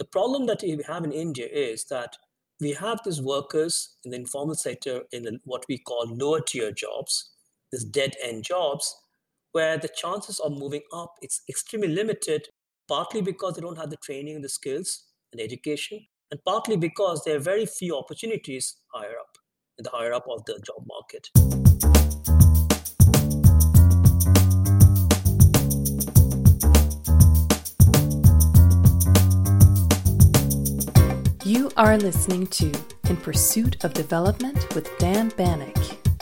The problem that we have in India is that we have these workers in the informal sector in what we call lower tier jobs, these dead end jobs, where the chances of moving up it's extremely limited, partly because they don't have the training and the skills and education, and partly because there are very few opportunities higher up in the higher up of the job market. You are listening to In Pursuit of Development with Dan Bannock.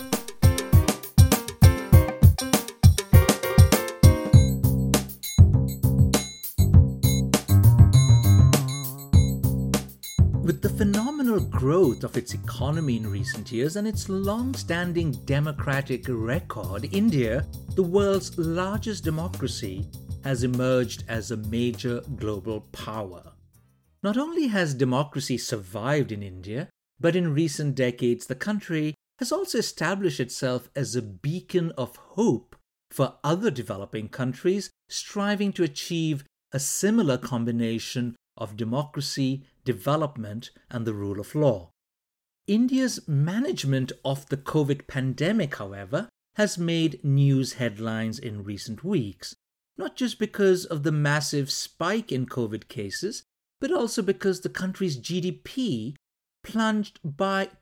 With the phenomenal growth of its economy in recent years and its long-standing democratic record, India, the world's largest democracy, has emerged as a major global power. Not only has democracy survived in India, but in recent decades the country has also established itself as a beacon of hope for other developing countries striving to achieve a similar combination of democracy, development, and the rule of law. India's management of the COVID pandemic, however, has made news headlines in recent weeks, not just because of the massive spike in COVID cases, but also because the country's GDP plunged by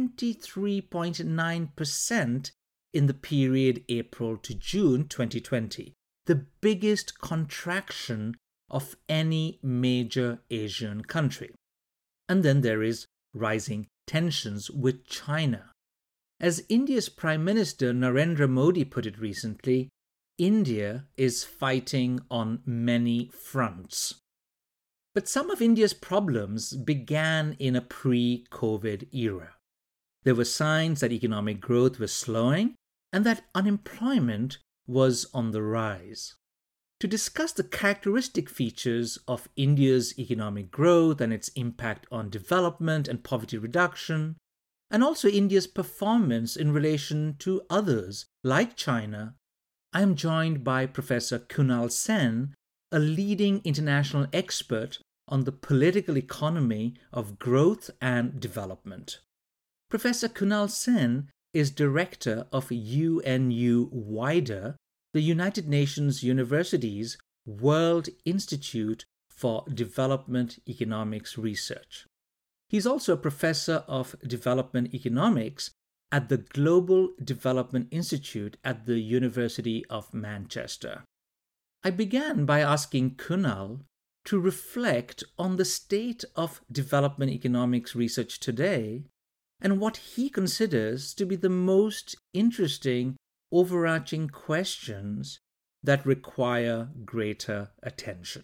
23.9% in the period April to June 2020, the biggest contraction of any major Asian country. And then there is rising tensions with China. As India's Prime Minister Narendra Modi put it recently, India is fighting on many fronts. But some of India's problems began in a pre-COVID era. There were signs that economic growth was slowing and that unemployment was on the rise. To discuss the characteristic features of India's economic growth and its impact on development and poverty reduction, and also India's performance in relation to others like China, I am joined by Professor Kunal Sen, a leading international expert on the political economy of growth and development. Professor Kunal Sen is director of UNU WIDER, the United Nations University's World Institute for Development Economics Research. He's also a professor of development economics at the Global Development Institute at the University of Manchester. I began by asking Kunal to reflect on the state of development economics research today and what he considers to be the most interesting overarching questions that require greater attention.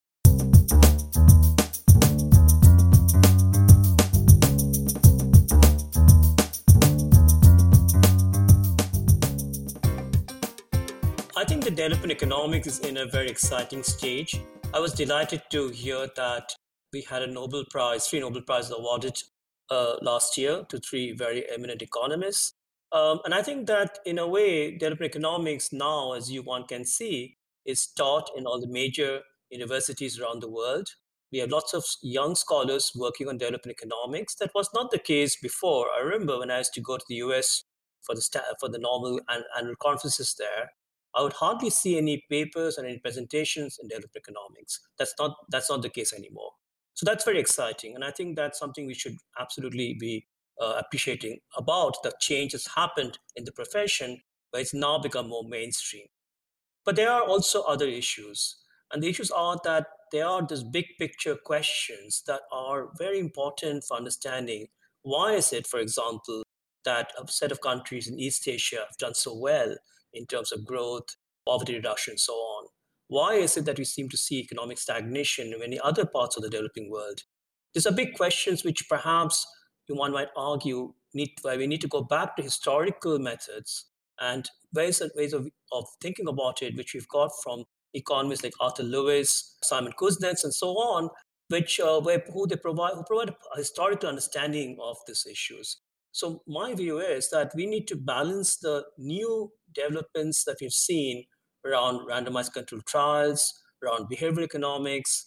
I think the development economics is in a very exciting stage. I was delighted to hear that we had three Nobel Prizes awarded last year to three very eminent economists. And I think that in a way, development economics now, as one can see, is taught in all the major universities around the world. We have lots of young scholars working on development economics. That was not the case before. I remember when I used to go to the US for the normal annual conferences there, I would hardly see any papers or any presentations in development economics. That's not the case anymore. So that's very exciting. And I think that's something we should absolutely be appreciating about the change that's happened in the profession, where it's now become more mainstream. But there are also other issues. And the issues are that there are these big picture questions that are very important for understanding why is it, for example, that a set of countries in East Asia have done so well in terms of growth, poverty reduction, and so on. Why is it that we seem to see economic stagnation in many other parts of the developing world? These are big questions which perhaps one might argue why we need to go back to historical methods and ways of thinking about it, which we've got from economists like Arthur Lewis, Simon Kuznets, and so on, who provide a historical understanding of these issues. So my view is that we need to balance the new developments that we've seen around randomized controlled trials, around behavioral economics,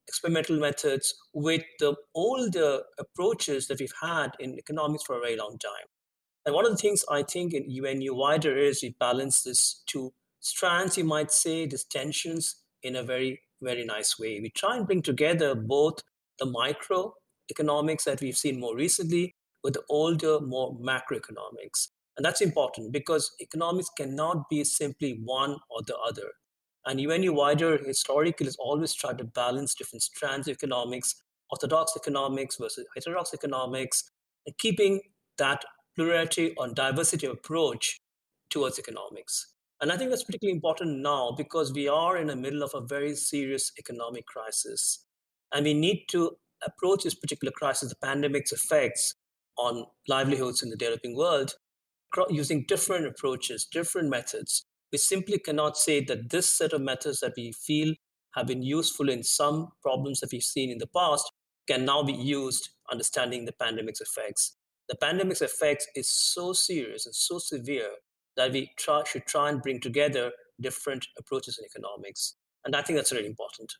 experimental methods with the older approaches that we've had in economics for a very long time. And one of the things I think in UNU wider is we balance this two strands, you might say, these tensions in a very, very nice way. We try and bring together both the micro economics that we've seen more recently with the older, more macroeconomics. And that's important because economics cannot be simply one or the other. And UNU wider historically has always tried to balance different strands of economics, orthodox economics versus heterodox economics, and keeping that plurality or diversity of approach towards economics. And I think that's particularly important now because we are in the middle of a very serious economic crisis. And we need to approach this particular crisis, the pandemic's effects on livelihoods in the developing world, using different approaches, different methods. We simply cannot say that this set of methods that we feel have been useful in some problems that we've seen in the past can now be used understanding the pandemic's effects. The pandemic's effects is so serious and so severe that we should try and bring together different approaches in economics. And I think that's really important.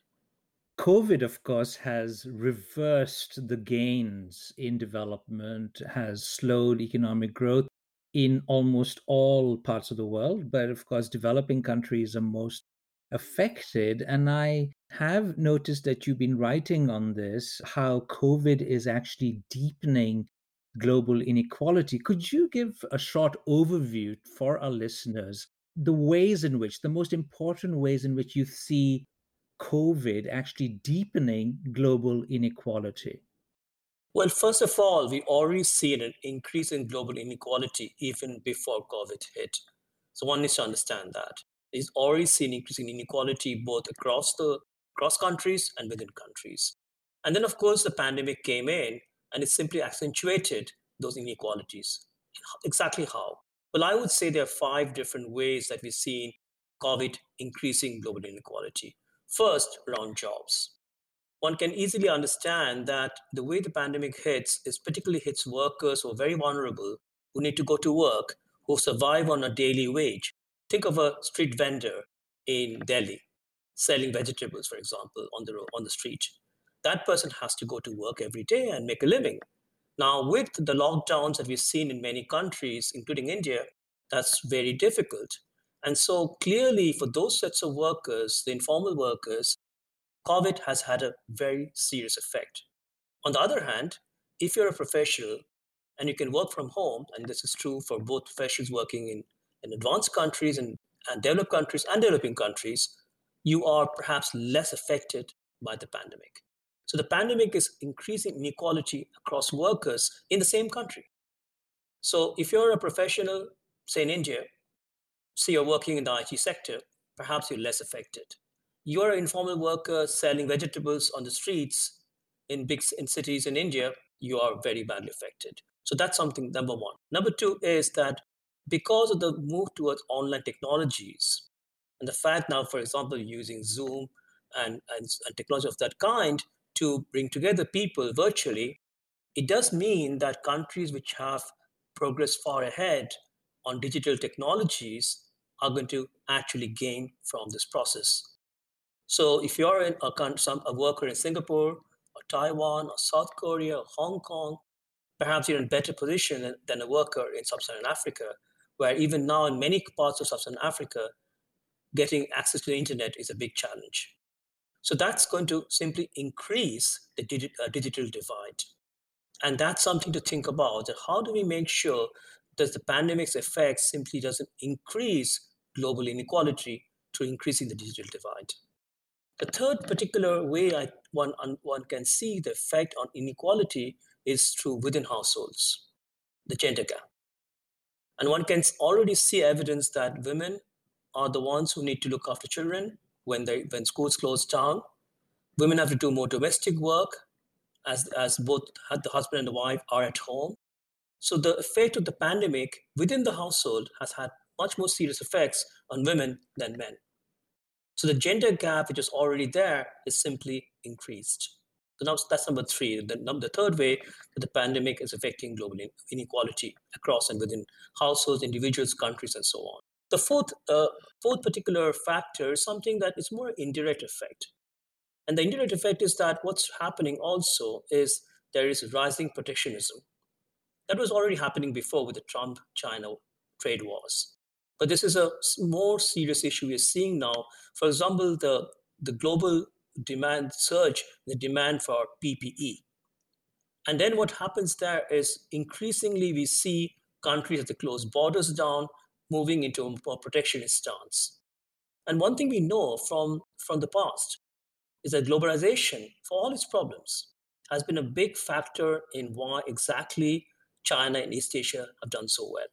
COVID, of course, has reversed the gains in development, has slowed economic growth in almost all parts of the world. But of course, developing countries are most affected. And I have noticed that you've been writing on this, how COVID is actually deepening global inequality. Could you give a short overview for our listeners, the ways in which, the most important ways in which you see COVID actually deepening global inequality? Well, first of all, we already seen an increase in global inequality even before COVID hit. So one needs to understand that. We've already seen increasing inequality both across countries and within countries. And then, of course, the pandemic came in and it simply accentuated those inequalities. Exactly how? Well, I would say there are five different ways that we've seen COVID increasing global inequality. First, around jobs. One can easily understand that the way the pandemic hits is particularly hits workers who are very vulnerable, who need to go to work, who survive on a daily wage. Think of a street vendor in Delhi selling vegetables, for example, on the street. That person has to go to work every day and make a living. Now, with the lockdowns that we've seen in many countries, including India, that's very difficult. And so clearly, for those sets of workers, the informal workers, COVID has had a very serious effect. On the other hand, if you're a professional and you can work from home, and this is true for both professionals working in advanced countries and developed countries and developing countries, you are perhaps less affected by the pandemic. So the pandemic is increasing inequality across workers in the same country. So if you're a professional, say in India, say you're working in the IT sector, perhaps you're less affected. You're an informal worker selling vegetables on the streets in cities in India, you are very badly affected. So that's something number one. Number two is that because of the move towards online technologies and the fact now, for example, using Zoom and technology of that kind to bring together people virtually, it does mean that countries which have progressed far ahead on digital technologies are going to actually gain from this process. So if you're a worker in Singapore or Taiwan or South Korea or Hong Kong, perhaps you're in a better position than a worker in Sub-Saharan Africa, where even now in many parts of Sub-Saharan Africa, getting access to the internet is a big challenge. So that's going to simply increase the digital divide. And that's something to think about. How do we make sure that the pandemic's effects simply doesn't increase global inequality through increasing the digital divide? The third particular way one can see the effect on inequality is through within households, the gender gap. And one can already see evidence that women are the ones who need to look after children when schools close down. Women have to do more domestic work as both the husband and the wife are at home. So the effect of the pandemic within the household has had much more serious effects on women than men. So the gender gap, which is already there, is simply increased. So now that's number three. The third way that the pandemic is affecting global inequality across and within households, individuals, countries, and so on. The fourth particular factor is something that is more indirect effect. And the indirect effect is that what's happening also is there is rising protectionism. That was already happening before with the Trump China trade wars. But this is a more serious issue we're seeing now. For example, the global demand surge, the demand for PPE. And then what happens there is increasingly we see countries that close borders down, moving into a more protectionist stance. And one thing we know from the past is that globalization, for all its problems, has been a big factor in why exactly China and East Asia have done so well.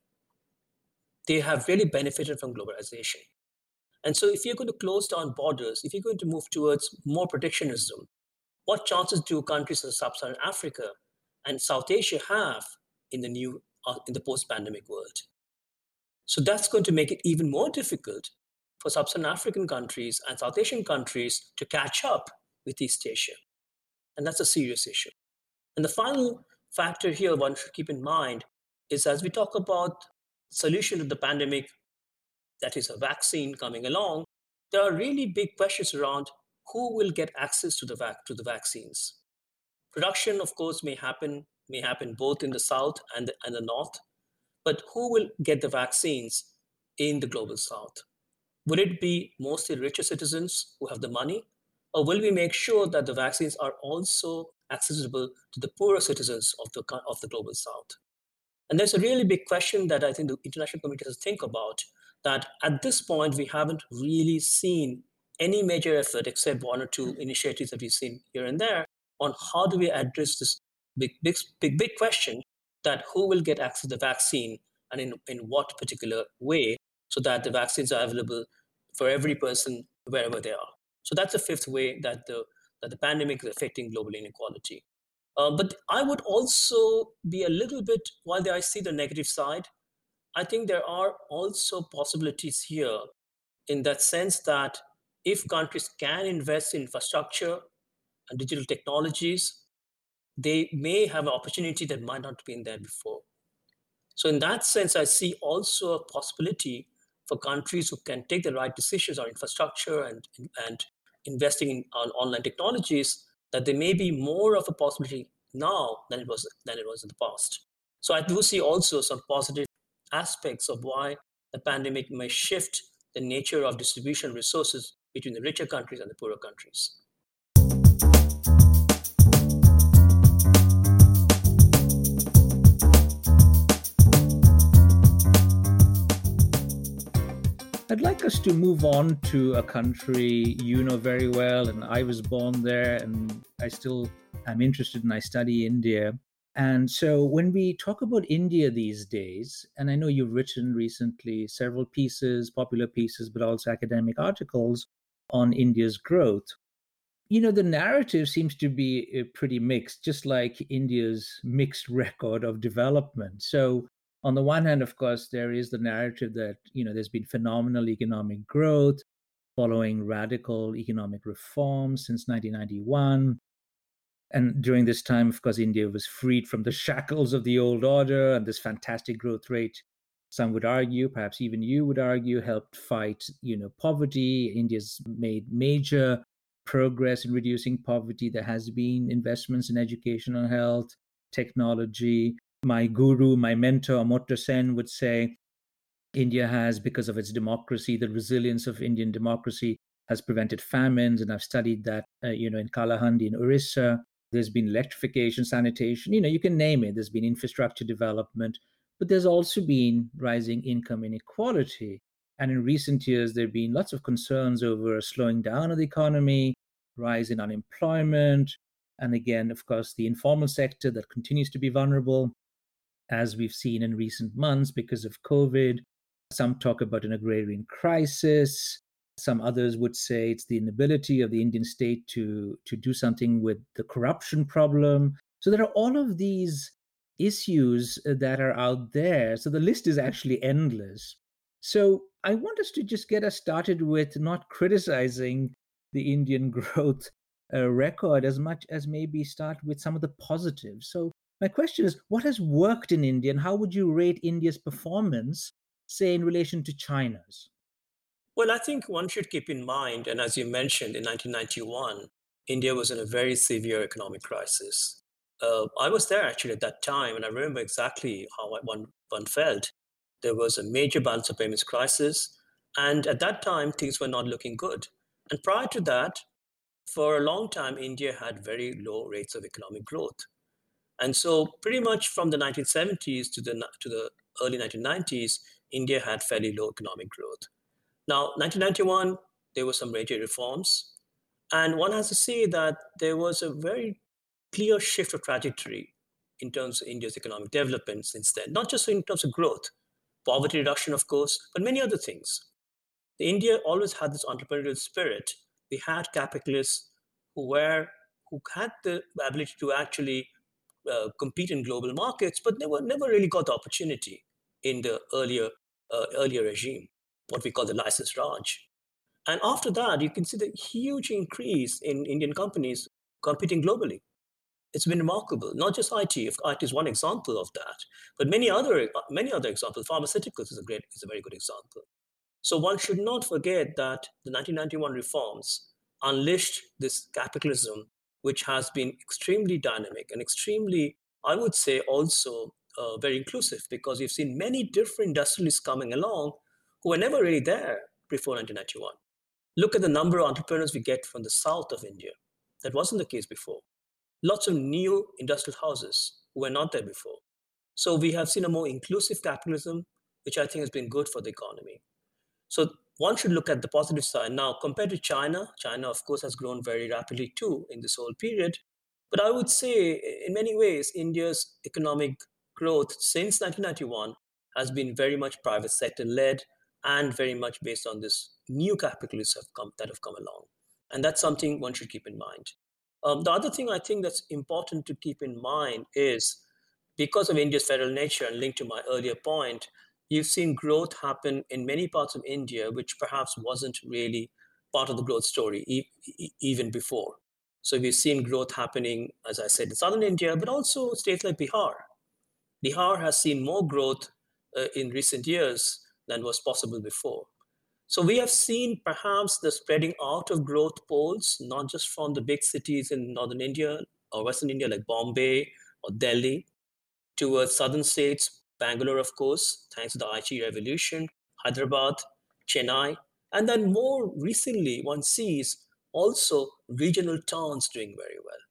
They have really benefited from globalization. And so, if you're going to close down borders, if you're going to move towards more protectionism, what chances do countries in sub-Saharan Africa and South Asia have in the post-pandemic world? So that's going to make it even more difficult for sub-Saharan African countries and South Asian countries to catch up with East Asia. And that's a serious issue. And the final factor here one should keep in mind is as we talk about solution to the pandemic, that is a vaccine coming along, there are really big questions around who will get access to the vaccines. Production, of course, may happen both in the south and the north, but who will get the vaccines in the global south? Will it be mostly richer citizens who have the money, or will we make sure that the vaccines are also accessible to the poorer citizens of the global south? And there's a really big question that I think the international community has to think about, that at this point, we haven't really seen any major effort except one or two initiatives that we've seen here and there on how do we address this big question that who will get access to the vaccine and in what particular way so that the vaccines are available for every person wherever they are. So that's the fifth way that the pandemic is affecting global inequality. But I would also be a little bit, while I see the negative side, I think there are also possibilities here in that sense that if countries can invest in infrastructure and digital technologies, they may have an opportunity that might not have been there before. So in that sense, I see also a possibility for countries who can take the right decisions on infrastructure and investing in on online technologies, that there may be more of a possibility now than it was in the past. So I do see also some positive aspects of why the pandemic may shift the nature of distribution resources between the richer countries and the poorer countries. I'd like us to move on to a country you know very well, and I was born there, and I still am interested and I study India. And so when we talk about India these days, and I know you've written recently several pieces, popular pieces, but also academic articles on India's growth, you know, the narrative seems to be pretty mixed, just like India's mixed record of development. So on the one hand, of course, there is the narrative that, you know, there's been phenomenal economic growth following radical economic reforms since 1991. And during this time, of course, India was freed from the shackles of the old order, and this fantastic growth rate, some would argue, perhaps even you would argue, helped fight, you know, poverty. India's made major progress in reducing poverty. There has been investments in education and health, technology. My guru, my mentor, Amartya Sen, would say India has, because of its democracy, the resilience of Indian democracy has prevented famines. And I've studied that, you know, in Kalahandi in Orissa. There's been electrification, sanitation, you know, you can name it. There's been infrastructure development, but there's also been rising income inequality. And in recent years, there have been lots of concerns over a slowing down of the economy, rise in unemployment, and again, of course, the informal sector that continues to be vulnerable, as we've seen in recent months because of COVID. Some talk about an agrarian crisis. Some others would say it's the inability of the Indian state to do something with the corruption problem. So there are all of these issues that are out there. So the list is actually endless. So I want us to just get us started with not criticizing the Indian growth record as much as maybe start with some of the positives. So my question is, what has worked in India, and how would you rate India's performance, say, in relation to China's? Well, I think one should keep in mind, and as you mentioned, in 1991, India was in a very severe economic crisis. I was there actually at that time, and I remember exactly how one felt. There was a major balance of payments crisis, and at that time, things were not looking good. And prior to that, for a long time, India had very low rates of economic growth. And so, pretty much from the 1970s to the early 1990s, India had fairly low economic growth. Now, 1991, there were some major reforms, and one has to say that there was a very clear shift of trajectory in terms of India's economic development since then, not just in terms of growth, poverty reduction, of course, but many other things. India always had this entrepreneurial spirit. We had capitalists who had the ability to actually compete in global markets, but never really got the opportunity in the earlier regime, what we call the license Raj. And after that, you can see the huge increase in Indian companies competing globally. It's been remarkable. Not just IT. If IT is one example of that, but many other examples. Pharmaceuticals is a very good example. So one should not forget that the 1991 reforms unleashed this capitalism, which has been extremely dynamic and extremely, I would say, also very inclusive, because we've seen many different industrialists coming along who were never really there before 1991. Look at the number of entrepreneurs we get from the south of India. That wasn't the case before. Lots of new industrial houses who were not there before. So we have seen a more inclusive capitalism, which I think has been good for the economy. So one should look at the positive side. Now, compared to China, China, of course, has grown very rapidly too in this whole period. But I would say, in many ways, India's economic growth since 1991 has been very much private sector led and very much based on this new capitalists that have come along. And that's something one should keep in mind. The other thing I think that's important to keep in mind is because of India's federal nature and linked to my earlier point, you've seen growth happen in many parts of India, which perhaps wasn't really part of the growth story even before. So we've seen growth happening, as I said, in southern India, but also states like Bihar. Bihar has seen more growth in recent years than was possible before. So we have seen perhaps the spreading out of growth poles, not just from the big cities in northern India or western India like Bombay or Delhi, towards southern states, Bangalore, of course, thanks to the IT revolution, Hyderabad, Chennai, and then more recently, one sees also regional towns doing very well.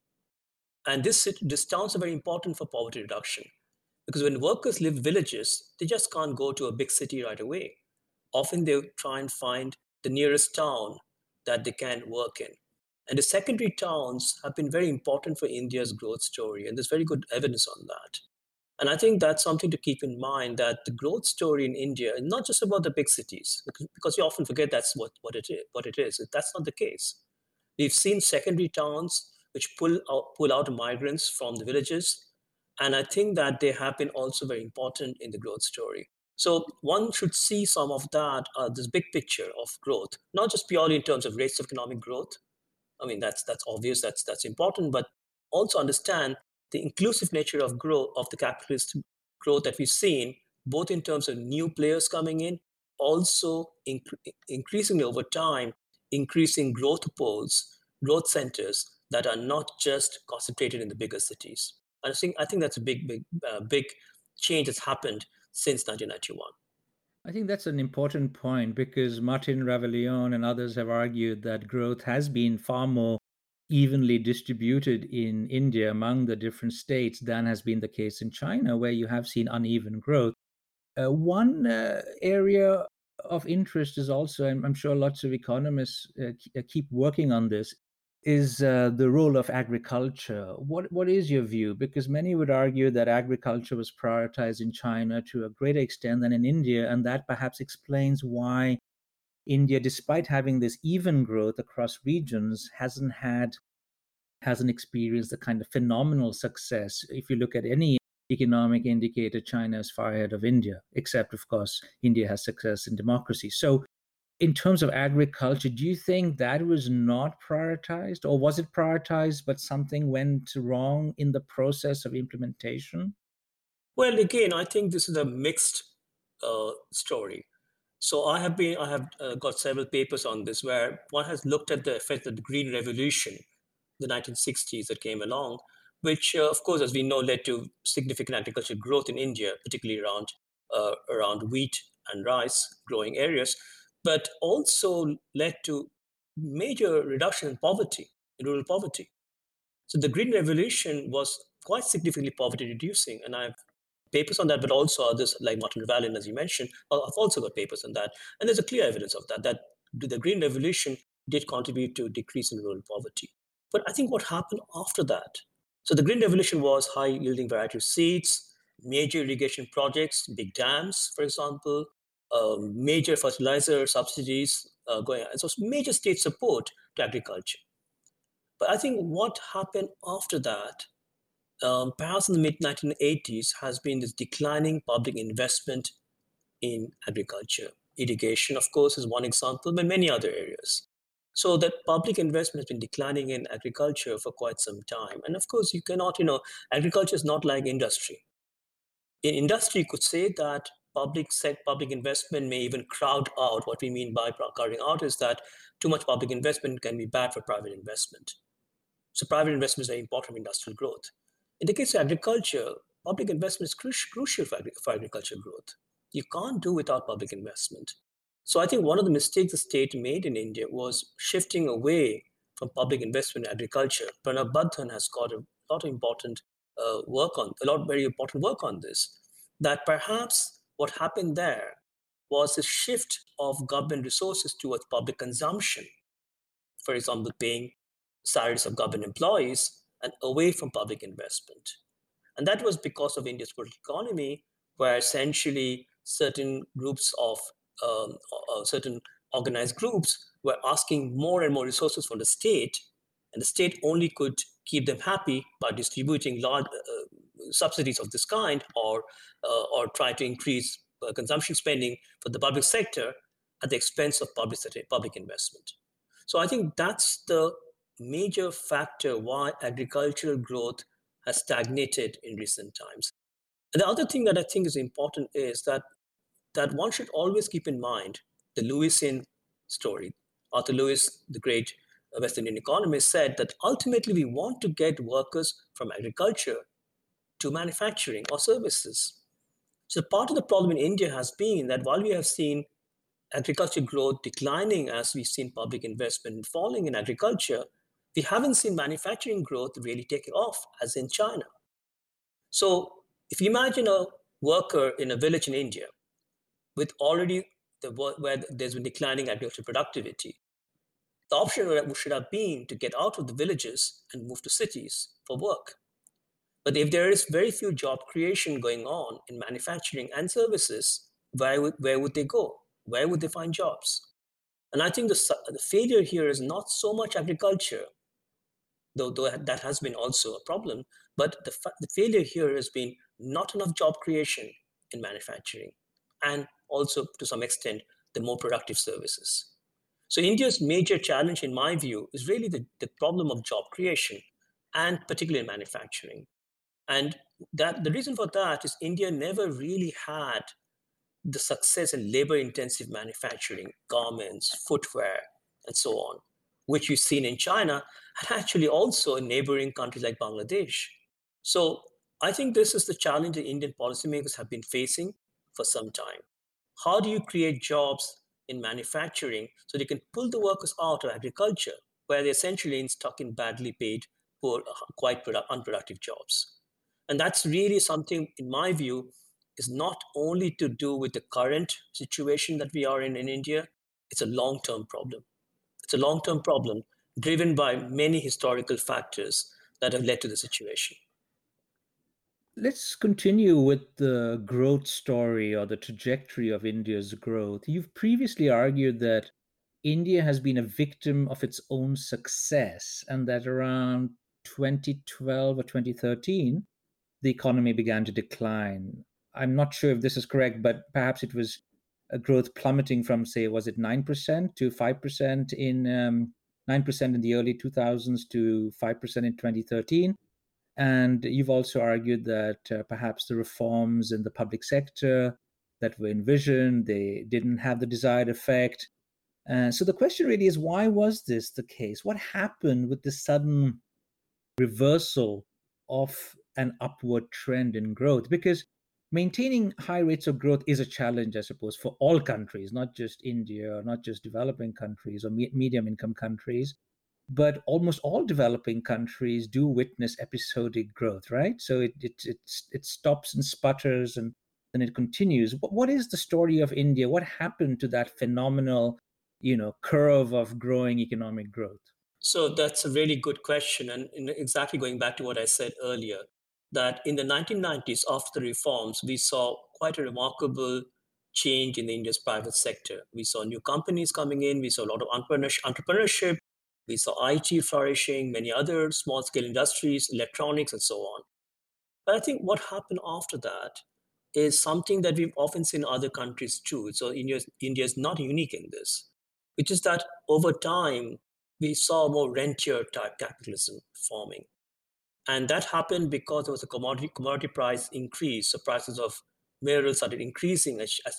And these towns are very important for poverty reduction because when workers live villages, they just can't go to a big city right away. Often they try and find the nearest town that they can work in. And the secondary towns have been very important for India's growth story, and there's very good evidence on that. And I think that's something to keep in mind, that the growth story in India is not just about the big cities, because you often forget that's what it is. That's not the case. We've seen secondary towns which pull out migrants from the villages. And I think that they have been also very important in the growth story. So one should see some of that, this big picture of growth, not just purely in terms of rates of economic growth. I mean, that's obvious, that's important, but also understand the inclusive nature of growth, of the capitalist growth that we've seen, both in terms of new players coming in, also increasingly over time, increasing growth poles, growth centers that are not just concentrated in the bigger cities. I think that's a big change that's happened since 1991. I think that's an important point because Martin Ravillon and others have argued that growth has been far more evenly distributed in India among the different states than has been the case in China, where you have seen uneven growth. One area of interest is also, and I'm sure lots of economists keep working on this, is the role of agriculture. What is your view? Because many would argue that agriculture was prioritized in China to a greater extent than in India, and that perhaps explains why India, despite having this even growth across regions, hasn't experienced the kind of phenomenal success. If you look at any economic indicator, China is far ahead of India, except, of course, India has success in democracy. So in terms of agriculture, do you think that was not prioritized, or was it prioritized but something went wrong in the process of implementation? Well, again, I think this is a mixed story. So I have got several papers on this where one has looked at the effect of the Green Revolution the 1960s that came along, which, of course, as we know, led to significant agricultural growth in India, particularly around wheat and rice growing areas, but also led to major reduction in poverty, in rural poverty. So the Green Revolution was quite significantly poverty reducing, and I have papers on that, but also others like Martin Llewellyn, as you mentioned, have also got papers on that. And there's a clear evidence of that, that the Green Revolution did contribute to a decrease in rural poverty. But I think what happened after that, so the Green Revolution was high yielding variety of seeds, major irrigation projects, big dams, for example, major fertilizer subsidies going on. So major state support to agriculture. But I think what happened after that, perhaps in the mid 1980s, has been this declining public investment in agriculture. Irrigation, of course, is one example, but many other areas. So that public investment has been declining in agriculture for quite some time. And of course, you cannot, agriculture is not like industry. In industry, you could say that public investment may even crowd out. What we mean by crowding out is that too much public investment can be bad for private investment. So private investment is very important for industrial growth. In the case of agriculture, public investment is crucial for agricultural growth. You can't do without public investment. So I think one of the mistakes the state made in India was shifting away from public investment in agriculture. Pranab Badhan has got a lot of important very important work on this. That perhaps what happened there was a shift of government resources towards public consumption. For example, paying salaries of government employees and away from public investment. And that was because of India's political economy, where essentially certain groups of certain organized groups were asking more and more resources from the state, and the state only could keep them happy by distributing large subsidies of this kind, or try to increase consumption spending for the public sector at the expense of public investment. So I think that's the major factor why agricultural growth has stagnated in recent times. And the other thing that I think is important is that one should always keep in mind the Lewisian story. Arthur Lewis, the great West Indian economist, said that ultimately we want to get workers from agriculture to manufacturing or services. So part of the problem in India has been that while we have seen agriculture growth declining as we've seen public investment falling in agriculture, we haven't seen manufacturing growth really taking off as in China. So if you imagine a worker in a village in India with already where there's been declining agricultural productivity, the option should have been to get out of the villages and move to cities for work. But if there is very few job creation going on in manufacturing and services, where would they go? Where would they find jobs? And I think the failure here is not so much agriculture, though that has been also a problem, but the failure here has been not enough job creation in manufacturing, and also to some extent the more productive services. So India's major challenge, in my view, is really the problem of job creation, and particularly in manufacturing. And the reason for that is India never really had the success in labor-intensive manufacturing, garments, footwear, and so on, which we've seen in China, and actually also in neighboring countries like Bangladesh. So I think this is the challenge that Indian policymakers have been facing for some time. How do you create jobs in manufacturing so they can pull the workers out of agriculture, where they're essentially stuck in badly paid, poor, quite unproductive jobs? And that's really something, in my view, is not only to do with the current situation that we are in India, it's a long-term problem. It's a long-term problem driven by many historical factors that have led to the situation. Let's continue with the growth story or the trajectory of India's growth. You've previously argued that India has been a victim of its own success, and that around 2012 or 2013, the economy began to decline. I'm not sure if this is correct, but perhaps it was a growth plummeting from, say, was it 9% to 5% in 9% in the early 2000s to 5% in 2013. And you've also argued that perhaps the reforms in the public sector that were envisioned, they didn't have the desired effect. So the question really is, why was this the case? What happened with the sudden reversal of an upward trend in growth, because maintaining high rates of growth is a challenge, I suppose, for all countries, not just India, not just developing countries or medium income countries, but almost all developing countries do witness episodic growth, right? So it stops and sputters and then it continues. What is the story of India? What happened to that phenomenal, curve of growing economic growth? So that's a really good question. And exactly going back to what I said earlier, that in the 1990s, after the reforms, we saw quite a remarkable change in India's private sector. We saw new companies coming in, we saw a lot of entrepreneurship, we saw IT flourishing, many other small scale industries, electronics, and so on. But I think what happened after that is something that we've often seen in other countries too. So India is not unique in this, which is that over time, we saw more rentier type capitalism forming. And that happened because there was a commodity price increase. So prices of minerals started increasing as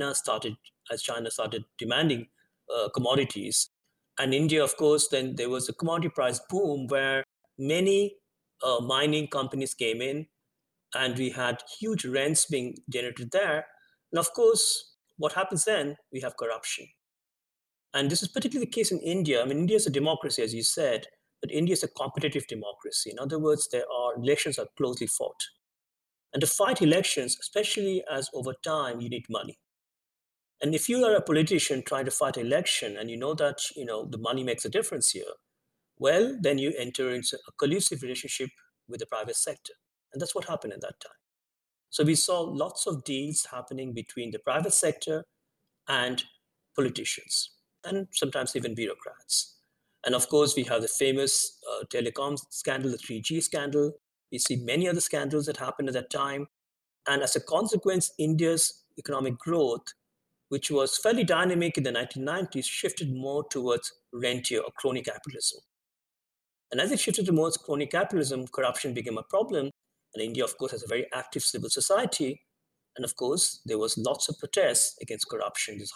China started demanding commodities. And India, of course, then there was a commodity price boom where many mining companies came in, and we had huge rents being generated there. And of course, what happens then? We have corruption. And this is particularly the case in India. I mean, India is a democracy, as you said, but India is a competitive democracy. In other words, elections are closely fought. And to fight elections, especially as over time, you need money. And if you are a politician trying to fight an election and you know that the money makes a difference here, well, then you enter into a collusive relationship with the private sector. And that's what happened at that time. So we saw lots of deals happening between the private sector and politicians, and sometimes even bureaucrats. And of course, we have the famous telecom scandal, the 3G scandal. We see many other scandals that happened at that time. And as a consequence, India's economic growth, which was fairly dynamic in the 1990s, shifted more towards rentier or crony capitalism. And as it shifted towards crony capitalism, corruption became a problem. And India, of course, has a very active civil society. And of course, there was lots of protests against corruption. There's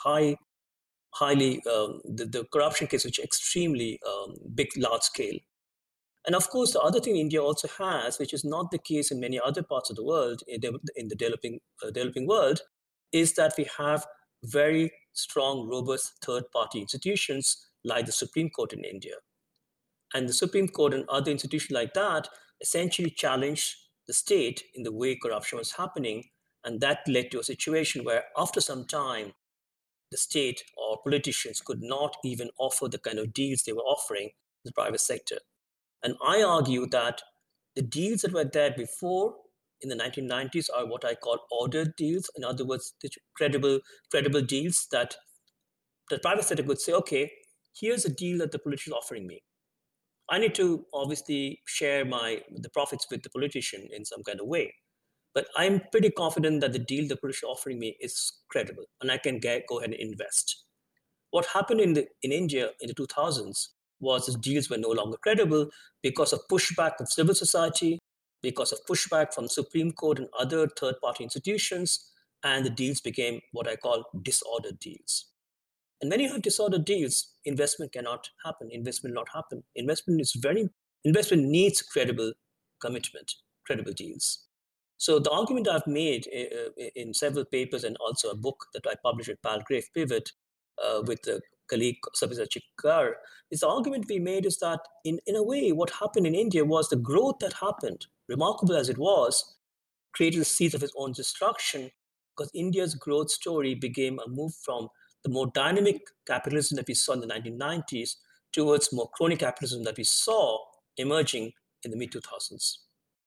the corruption case, which is extremely big, large scale. And of course, the other thing India also has, which is not the case in many other parts of the world, in the developing world, is that we have very strong, robust third-party institutions like the Supreme Court in India. And the Supreme Court and other institutions like that essentially challenged the state in the way corruption was happening. And that led to a situation where after some time, the state or politicians could not even offer the kind of deals they were offering the private sector. And I argue that the deals that were there before in the 1990s are what I call ordered deals. In other words, credible deals that the private sector would say, okay, here's a deal that the politician is offering me. I need to obviously share the profits with the politician in some kind of way. But I'm pretty confident that the deal the politician is offering me is credible, and I can go ahead and invest. What happened in India in the 2000s was the deals were no longer credible because of pushback of civil society, because of pushback from Supreme Court and other third-party institutions, and the deals became what I call disordered deals. And when you have disordered deals, investment cannot happen. Investment will not happen. Investment needs credible commitment, credible deals. So the argument I've made in several papers and also a book that I published at Palgrave Pivot with the colleague Sabizar Chikkar, is the argument we made is that in a way, what happened in India was the growth that happened, remarkable as it was, created a seeds of its own destruction, because India's growth story became a move from the more dynamic capitalism that we saw in the 1990s towards more crony capitalism that we saw emerging in the mid-2000s.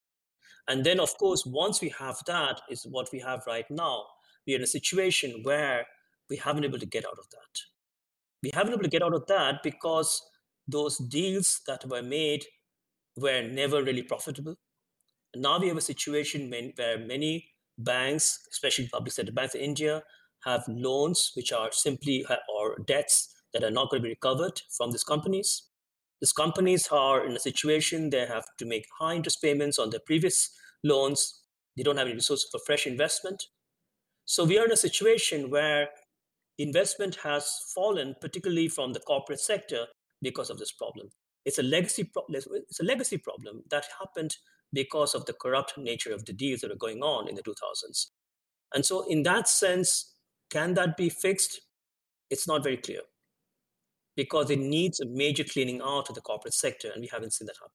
And then, of course, once we have that, is what we have right now. We are in a situation where we haven't been able to get out of that. We haven't been able to get out of that because those deals that were made were never really profitable. And now we have a situation where many banks, especially public sector banks in India, have loans which are simply, or debts that are not going to be recovered from these companies. These companies are in a situation they have to make high interest payments on their previous loans. They don't have any resources for fresh investment. So we are in a situation where investment has fallen, particularly from the corporate sector, because of this problem. It's a legacy problem that happened because of the corrupt nature of the deals that were going on in the 2000s. And so in that sense, can that be fixed? It's not very clear, because it needs a major cleaning out of the corporate sector, and we haven't seen that happen.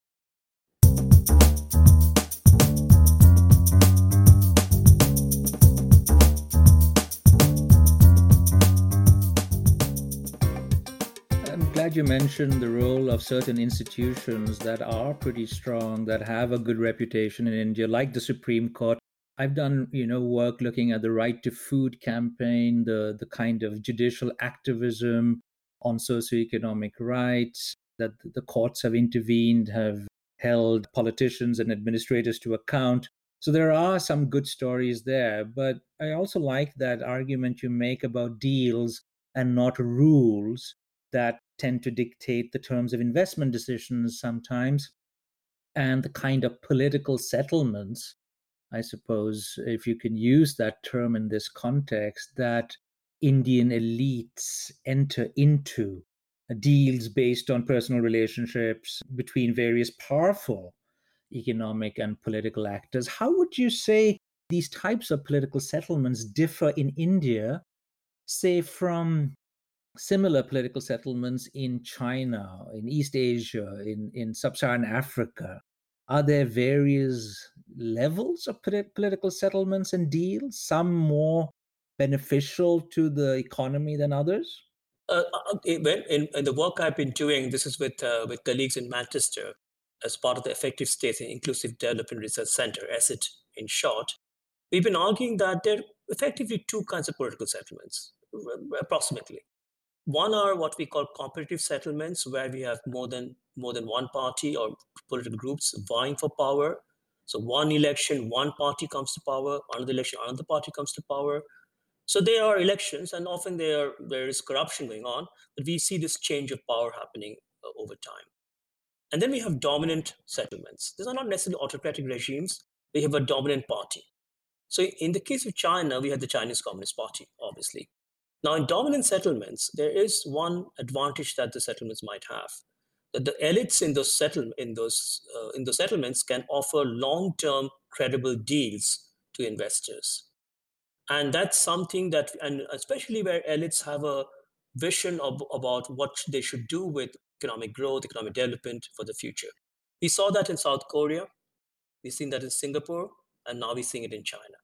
I'm glad you mentioned the role of certain institutions that are pretty strong, that have a good reputation in India, like the Supreme Court. I've done, work looking at the Right to Food campaign, the kind of judicial activism on socioeconomic rights that the courts have intervened, have held politicians and administrators to account. So there are some good stories there. But I also like that argument you make about deals and not rules that tend to dictate the terms of investment decisions sometimes, and the kind of political settlements, I suppose, if you can use that term in this context, that Indian elites enter into deals based on personal relationships between various powerful economic and political actors. How would you say these types of political settlements differ in India, say, from similar political settlements in China, in East Asia, in sub-Saharan Africa? Are there various levels of political settlements and deals, some more beneficial to the economy than others? In the work I've been doing, this is with colleagues in Manchester, as part of the Effective States and Inclusive Development Research Center, ESSET in short. We've been arguing that there are effectively two kinds of political settlements, approximately. One are what we call competitive settlements, where we have more than one party or political groups vying for power. So one election, one party comes to power, another election, another party comes to power. So there are elections, and often there is corruption going on, but we see this change of power happening over time. And then we have dominant settlements. These are not necessarily autocratic regimes. They have a dominant party. So in the case of China, we had the Chinese Communist Party, obviously. Now, in dominant settlements, there is one advantage that the settlements might have: that the elites in those settlements can offer long-term, credible deals to investors, and that's something that, and especially where elites have a vision about what they should do with economic growth, economic development for the future. We saw that in South Korea, we've seen that in Singapore, and now we're seeing it in China.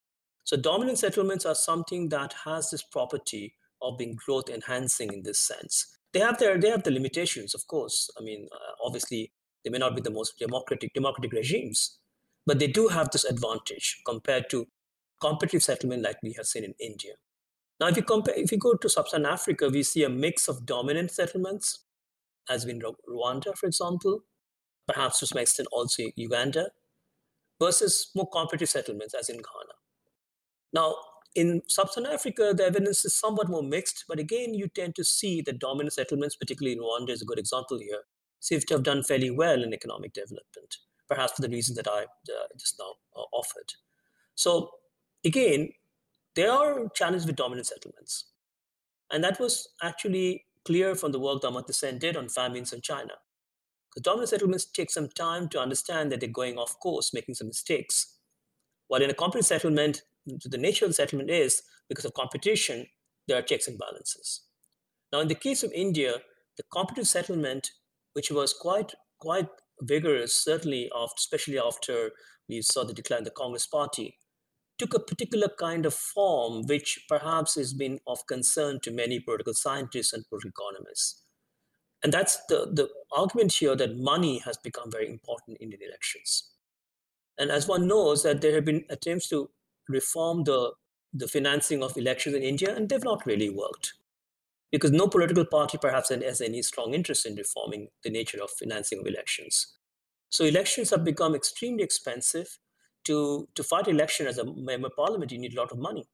So dominant settlements are something that has this property of being growth enhancing in this sense. They have the limitations, of course. I mean, obviously, they may not be the most democratic regimes, but they do have this advantage compared to competitive settlement like we have seen in India. Now, if you go to sub-Saharan Africa, we see a mix of dominant settlements, as in Rwanda, for example, perhaps to some extent also Uganda, versus more competitive settlements, as in Ghana. Now, in sub-Saharan Africa, the evidence is somewhat more mixed, but again, you tend to see that dominant settlements, particularly in Rwanda is a good example here, seem to have done fairly well in economic development, perhaps for the reason that I just now offered. So again, there are challenges with dominant settlements. And that was actually clear from the work that Amartya Sen did on famines in China. Because dominant settlements take some time to understand that they're going off course, making some mistakes. While in a competitive settlement, the nature of the settlement is, because of competition, there are checks and balances. Now, in the case of India, the competitive settlement, which was quite vigorous, certainly especially after we saw the decline of the Congress Party, took a particular kind of form, which perhaps has been of concern to many political scientists and political economists. And that's the argument here, that money has become very important in Indian elections. And as one knows, that there have been attempts to reform the financing of elections in India, and they've not really worked, because no political party perhaps has any strong interest in reforming the nature of financing of elections. So elections have become extremely expensive. To fight election as a member of parliament, you need a lot of money.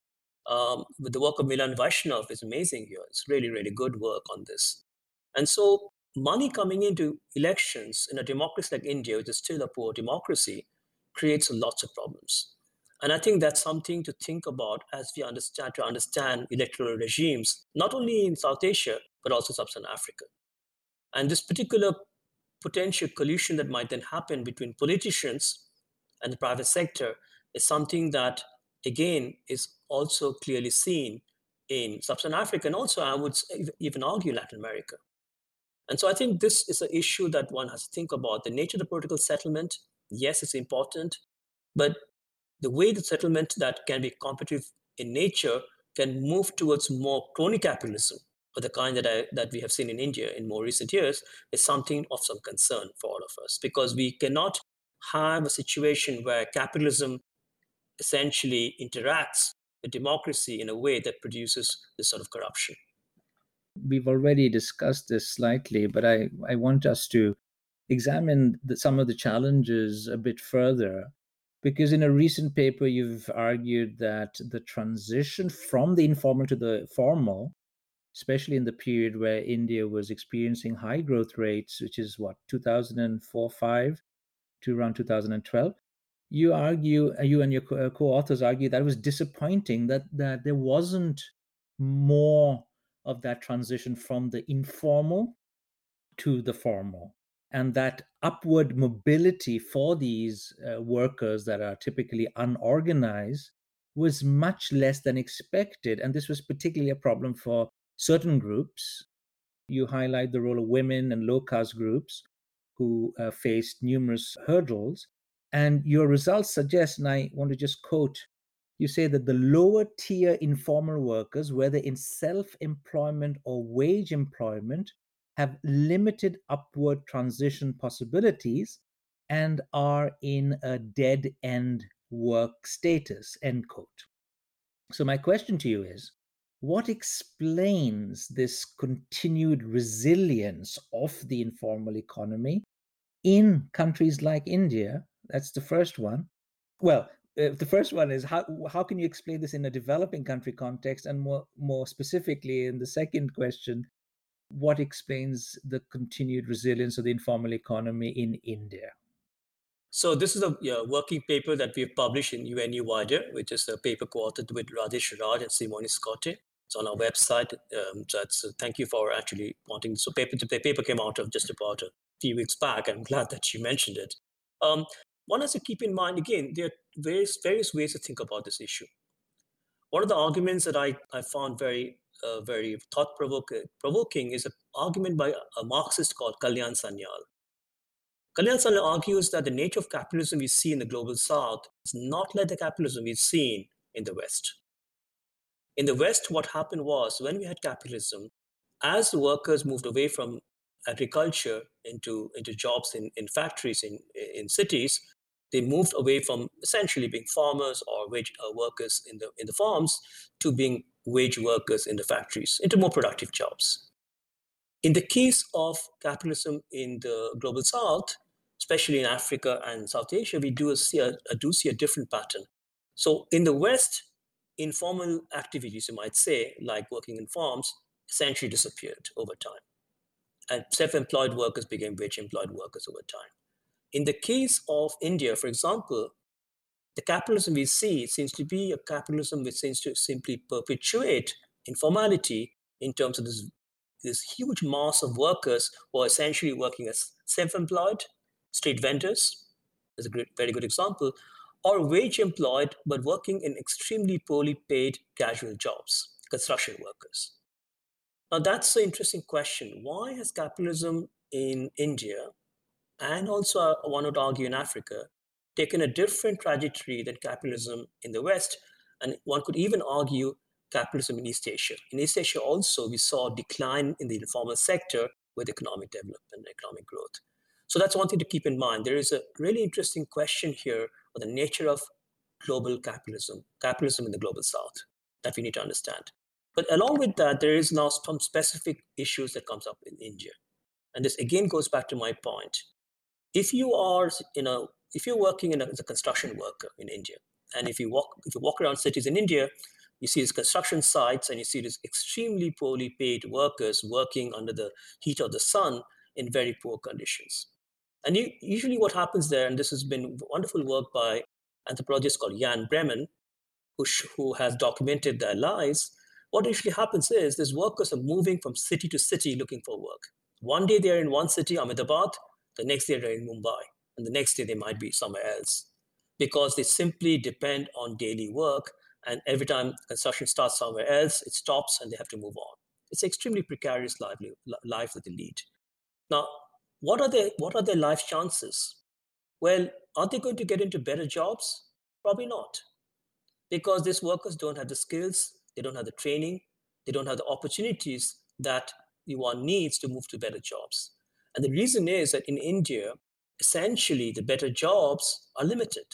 With the work of Milan Vaishnav is amazing here. It's really, really good work on this. And so money coming into elections in a democracy like India, which is still a poor democracy, creates lots of problems. And I think that's something to think about as we understand electoral regimes, not only in South Asia, but also Sub-Saharan Africa. And this particular potential collusion that might then happen between politicians and the private sector is something that, again, is also clearly seen in Sub-Saharan Africa, and also, I would even argue, Latin America. And so I think this is an issue that one has to think about. The nature of the political settlement, yes, it's important, but the way the settlement that can be competitive in nature can move towards more crony capitalism, of the kind that we have seen in India in more recent years, is something of some concern for all of us, because we cannot have a situation where capitalism essentially interacts with democracy in a way that produces this sort of corruption. We've already discussed this slightly, but I want us to examine some of the challenges a bit further, because in a recent paper, you've argued that the transition from the informal to the formal, especially in the period where India was experiencing high growth rates, which is what, 2004-5 to around 2012, you and your co-authors argue that it was disappointing that there wasn't more of that transition from the informal to the formal, and that upward mobility for these workers that are typically unorganized was much less than expected. And this was particularly a problem for certain groups. You highlight the role of women and low-caste groups who faced numerous hurdles. And your results suggest, and I want to just quote, you say that the lower tier informal workers, whether in self-employment or wage employment, have limited upward transition possibilities and are in a dead-end work status, end quote. So my question to you is, what explains this continued resilience of the informal economy in countries like India? That's the first one. Well, the first one is how can you explain this in a developing country context? And more specifically, in the second question, what explains the continued resilience of the informal economy in India? So this is a working paper that we've published in UNU Wider, which is a paper co-authored with Rajesh Raj and Simone Scotti. It's on our website. Thank you for actually wanting. So the paper came out of just about a few weeks back. I'm glad that you mentioned it. One has to keep in mind, again, there are various ways to think about this issue. One of the arguments that I found very thought-provoking is an argument by a Marxist called Kalyan Sanyal. Kalyan Sanyal argues that the nature of capitalism we see in the global South is not like the capitalism we've seen in the West. In the West, what happened was, when we had capitalism, as the workers moved away from agriculture into jobs in factories in cities, they moved away from essentially being farmers or wage workers in the farms to being wage workers in the factories, into more productive jobs. In the case of capitalism in the global South, especially in Africa and South Asia, we do see a different pattern. So in the West, informal activities, you might say, like working in farms, essentially disappeared over time. And self-employed workers became wage-employed workers over time. In the case of India, for example, the capitalism we see seems to be a capitalism which seems to simply perpetuate informality in terms of this huge mass of workers who are essentially working as self-employed, street vendors, is a very good example, or wage-employed but working in extremely poorly paid casual jobs, construction workers. Now that's an interesting question. Why has capitalism in India, and also one would argue in Africa, taken a different trajectory than capitalism in the West? And one could even argue capitalism in East Asia. In East Asia also, we saw a decline in the informal sector with economic development and economic growth. So that's one thing to keep in mind. There is a really interesting question here on the nature of global capitalism in the global South, that we need to understand. But along with that, there is now some specific issues that comes up in India. And this again goes back to my point. If you are, if you're working as a construction worker in India, and if you walk around cities in India, you see these construction sites and you see these extremely poorly paid workers working under the heat of the sun in very poor conditions. And usually what happens there, and this has been wonderful work by anthropologist called Jan Bremen, who has documented their lives, what usually happens is these workers are moving from city to city looking for work. One day they're in one city, Ahmedabad, The next day they're in Mumbai, and the next day they might be somewhere else because they simply depend on daily work. And every time construction starts somewhere else, it stops and they have to move on. It's an extremely precarious life that they lead. Now, what are their life chances? Well, are they going to get into better jobs? Probably not, because these workers don't have the skills, they don't have the training, they don't have the opportunities that one needs to move to better jobs. And the reason is that in India, essentially the better jobs are limited.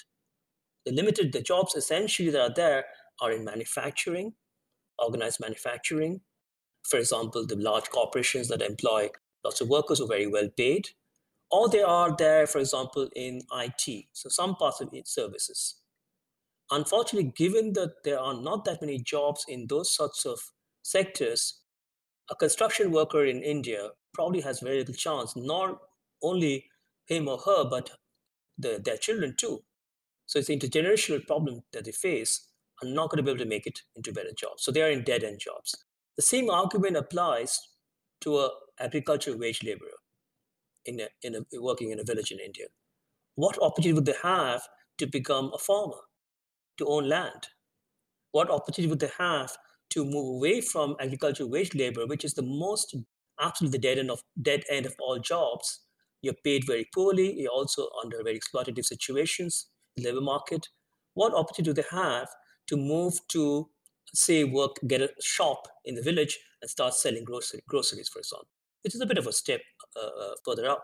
The jobs essentially that are there are in manufacturing, organized manufacturing. For example, the large corporations that employ lots of workers who are very well paid, or they are there, for example, in IT, so some parts of services. Unfortunately, given that there are not that many jobs in those sorts of sectors, a construction worker in India probably has very little chance, not only him or her, but their children too. So it's an intergenerational problem that they face, are not going to be able to make it into better jobs. So they are in dead-end jobs. The same argument applies to an agricultural wage laborer working in a village in India. What opportunity would they have to become a farmer, to own land? What opportunity would they have to move away from agricultural wage labor, which is the most absolutely the dead end of all jobs? You're paid very poorly. You're also under very exploitative situations in the labor market. What opportunity do they have to move to, say, get a shop in the village and start selling groceries, for example, which is a bit of a step further up.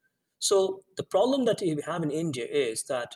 So the problem that we have in India is that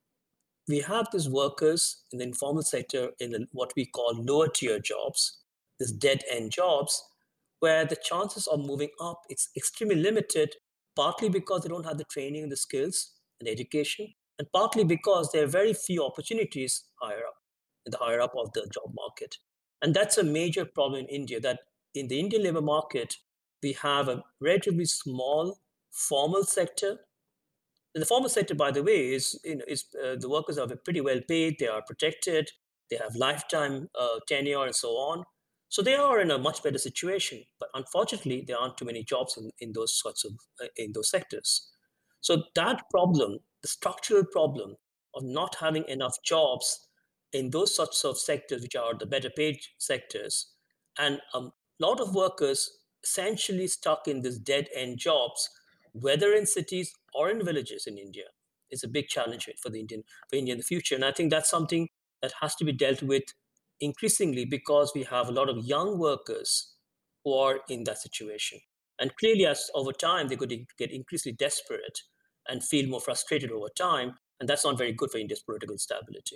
we have these workers in the informal sector in what we call lower tier jobs, these dead end jobs, where the chances of moving up it's extremely limited, partly because they don't have the training and the skills and education, and partly because there are very few opportunities higher up, in the higher up of the job market. And that's a major problem in India, that in the Indian labor market, we have a relatively small formal sector. The formal sector, by the way, is the workers are pretty well paid. They are protected. They have lifetime tenure and so on. So they are in a much better situation. But unfortunately, there aren't too many jobs in those sorts of in those sectors. So that problem, the structural problem of not having enough jobs in those sorts of sectors, which are the better paid sectors, and a lot of workers essentially stuck in these dead end jobs, whether in cities or in villages in India, is a big challenge for India in the future. And I think that's something that has to be dealt with increasingly, because we have a lot of young workers who are in that situation. And clearly, as over time, they're going to get increasingly desperate and feel more frustrated over time. And that's not very good for India's political stability.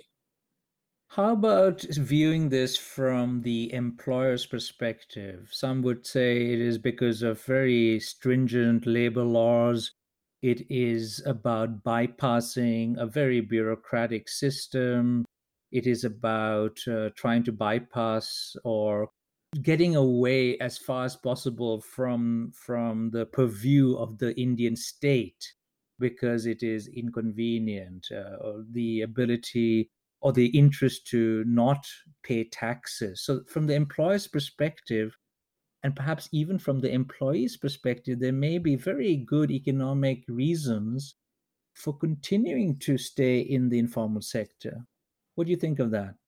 How about viewing this from the employer's perspective? Some would say it is because of very stringent labor laws. It is about bypassing a very bureaucratic system. It is about trying to bypass or getting away as far as possible from the purview of the Indian state because it is inconvenient. Or the ability or the interest to not pay taxes. So, from the employer's perspective, and perhaps even from the employee's perspective, there may be very good economic reasons for continuing to stay in the informal sector. What do you think of that?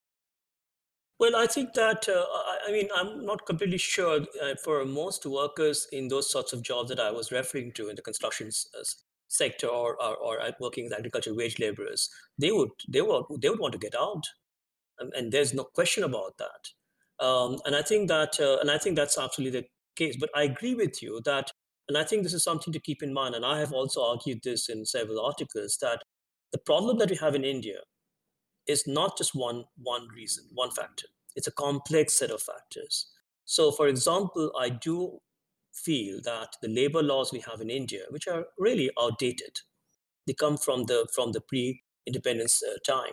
Well, I think that, I'm not completely sure for most workers in those sorts of jobs that I was referring to in the construction sector or working as agricultural wage laborers, they would want to get out. And there's no question about that. And I think that's absolutely the case. But I agree with you that, and I think this is something to keep in mind, and I have also argued this in several articles, that the problem that we have in India is not just one reason, one factor. It's a complex set of factors. So, for example, I do feel that the labor laws we have in India, which are really outdated, they come from the pre-independence time,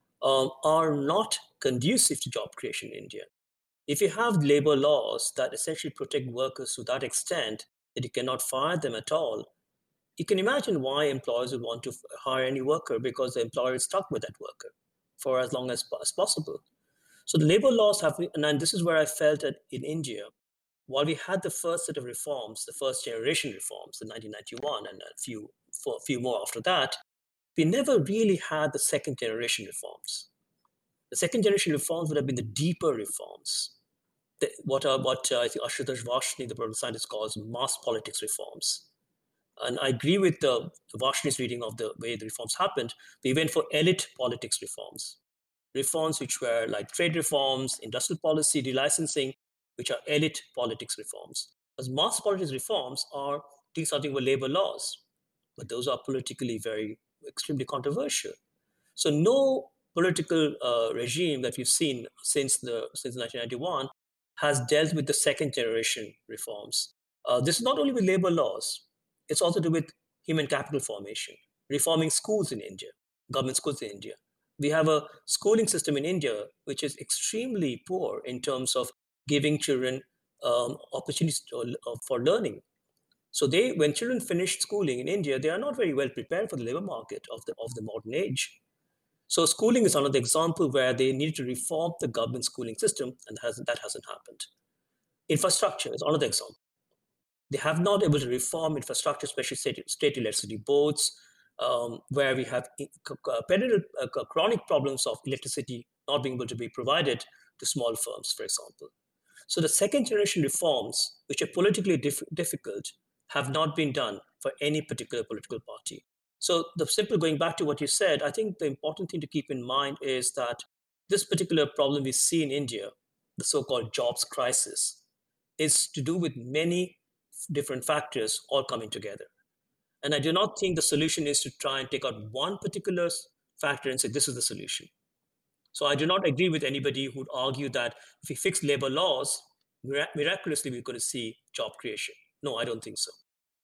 are not conducive to job creation in India. If you have labor laws that essentially protect workers to that extent that you cannot fire them at all, you can imagine why employers would want to hire any worker, because the employer is stuck with that worker for as long as possible. So the labor laws have, and this is where I felt that in India, while we had the first set of reforms, the first generation reforms in 1991 and a few more after that, we never really had the second generation reforms. The second generation reforms would have been the deeper reforms, what I think Ashutosh Vashni, the political scientist, calls mass politics reforms. And I agree with the Vashni's reading of the way the reforms happened. We went for elite politics reforms, reforms which were like trade reforms, industrial policy, delicensing, which are elite politics reforms. As mass politics reforms are something with labor laws, but those are politically very extremely controversial. So no political regime that we've seen since 1991 has dealt with the second generation reforms. This is not only with labor laws, it's also to do with human capital formation, reforming schools in India, government schools in India. We have a schooling system in India which is extremely poor in terms of giving children opportunities for learning. So when children finish schooling in India, they are not very well prepared for the labor market of the modern age. So schooling is another example where they need to reform the government schooling system, and that hasn't happened. Infrastructure is another example. They have not been able to reform infrastructure, especially state electricity boards, where we have chronic problems of electricity not being able to be provided to small firms, for example. So the second generation reforms, which are politically difficult, have not been done for any particular political party. So going back to what you said, I think the important thing to keep in mind is that this particular problem we see in India, the so-called jobs crisis, is to do with many different factors all coming together. And I do not think the solution is to try and take out one particular factor and say this is the solution. So I do not agree with anybody who'd argue that if we fix labor laws, miraculously we're going to see job creation. No, I don't think so.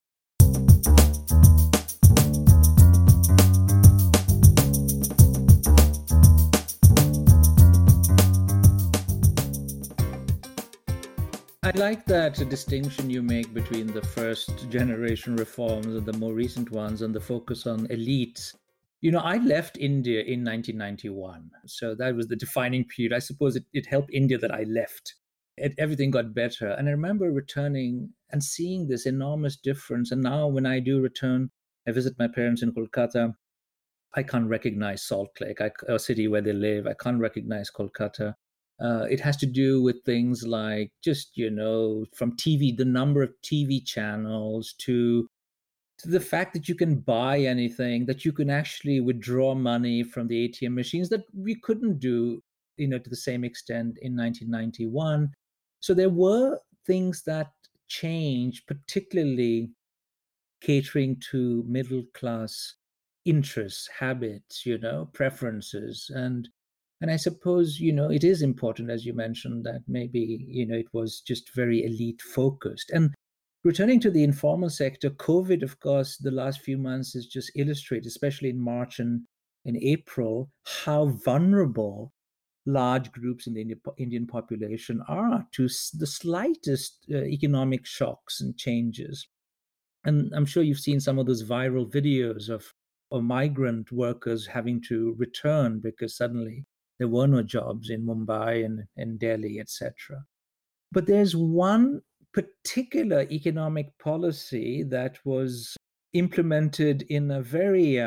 I like that distinction you make between the first generation reforms and the more recent ones and the focus on elites. You know, I left India in 1991. So that was the defining period. I suppose it helped India that I left. Everything got better. And I remember returning and seeing this enormous difference. And now when I do return, I visit my parents in Kolkata. I can't recognize Salt Lake, a city where they live. I can't recognize Kolkata. It has to do with things like just, from TV, the number of TV channels to the fact that you can buy anything, that you can actually withdraw money from the ATM machines that we couldn't do, to the same extent in 1991. So there were things that changed, particularly catering to middle class interests, habits, preferences. And I suppose, it is important, as you mentioned, that maybe, it was just very elite focused. And returning to the informal sector, COVID, of course, the last few months has just illustrated, especially in March and in April, how vulnerable large groups in the Indian population are to the slightest economic shocks and changes. And I'm sure you've seen some of those viral videos of migrant workers having to return because suddenly there were no jobs in Mumbai and Delhi, etc. But there's one particular economic policy that was implemented in a very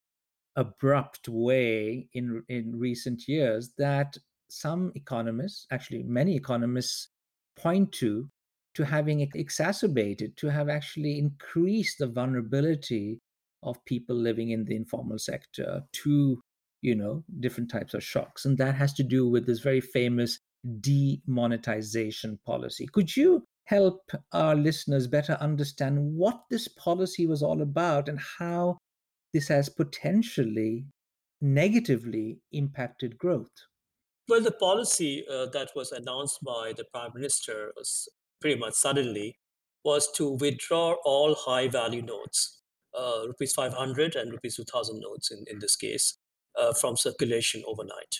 abrupt way in recent years that some economists, actually many economists, point to having exacerbated, to have actually increased the vulnerability of people living in the informal sector to different types of shocks. And that has to do with this very famous demonetization policy. Could you help our listeners better understand what this policy was all about and how this has potentially negatively impacted growth? Well, the policy that was announced by the Prime Minister was pretty much suddenly was to withdraw all high value notes, rupees 500 and rupees 2000 notes in this case, from circulation overnight.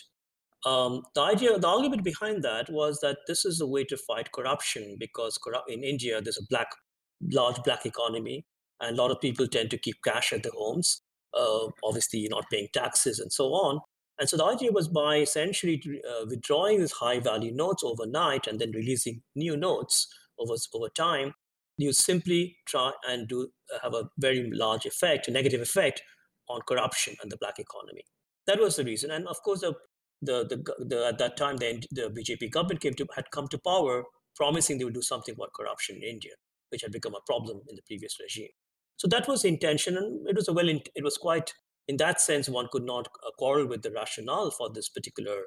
The argument behind that was that this is a way to fight corruption because in India, there's a large black economy, and a lot of people tend to keep cash at their homes. Obviously, you're not paying taxes and so on. And so the idea was by essentially withdrawing these high value notes overnight and then releasing new notes over time, you simply try and have a very large effect, a negative effect on corruption and the black economy. That was the reason. And of course, at that time, the BJP government had come to power, promising they would do something about corruption in India, which had become a problem in the previous regime. So that was the intention, and it was quite, in that sense, one could not quarrel with the rationale for this particular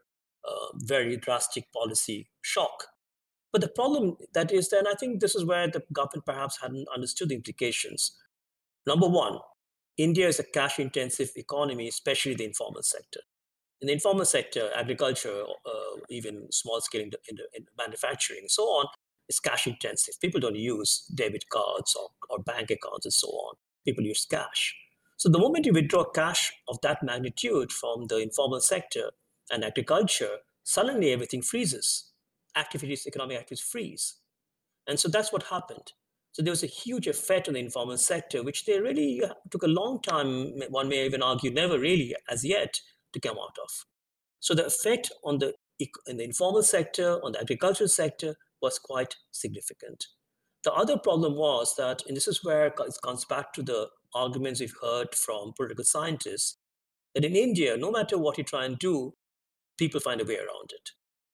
very drastic policy shock. But the problem that is then, I think this is where the government perhaps hadn't understood the implications. Number one, India is a cash-intensive economy, especially the informal sector. In the informal sector, agriculture, even small-scale in manufacturing, and so on, is cash-intensive. People don't use debit cards or bank accounts and so on. People use cash. So the moment you withdraw cash of that magnitude from the informal sector and agriculture, suddenly everything freezes. Economic activities freeze. And so that's what happened. So there was a huge effect on the informal sector, which they really took a long time, one may even argue never really as yet, to come out of. So the effect in the informal sector, on the agricultural sector, was quite significant. The other problem was that, and this is where it comes back to the arguments we've heard from political scientists, that in India, no matter what you try and do, people find a way around it.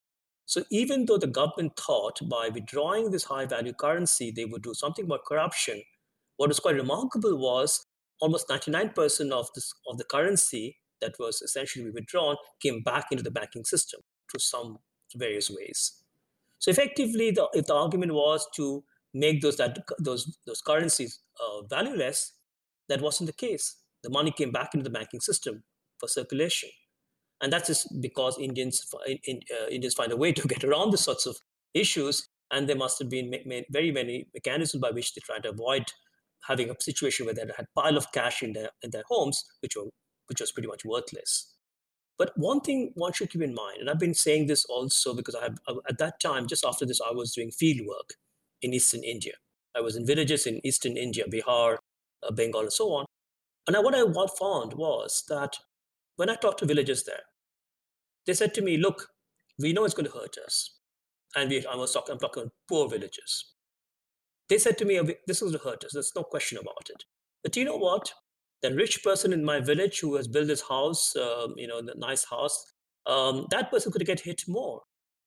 So even though the government thought by withdrawing this high value currency, they would do something about corruption, what was quite remarkable was almost 99% of the currency that was essentially withdrawn came back into the banking system through some various ways. So effectively, if the argument was to make those currencies valueless, that wasn't the case. The money came back into the banking system for circulation. And that's just because Indians find a way to get around these sorts of issues, and there must have been very many mechanisms by which they try to avoid having a situation where they had a pile of cash in their homes, which was pretty much worthless. But one thing one should keep in mind, and I've been saying this also because at that time, just after this, I was doing field work in eastern India. I was in villages in eastern India, Bihar, Bengal, and so on. And what I found was that when I talked to villagers there, they said to me, look, we know it's going to hurt us. And I'm talking poor villagers. They said to me, this is going to hurt us. There's no question about it. But you know what? The rich person in my village who has built his house, the nice house, that person could get hit more.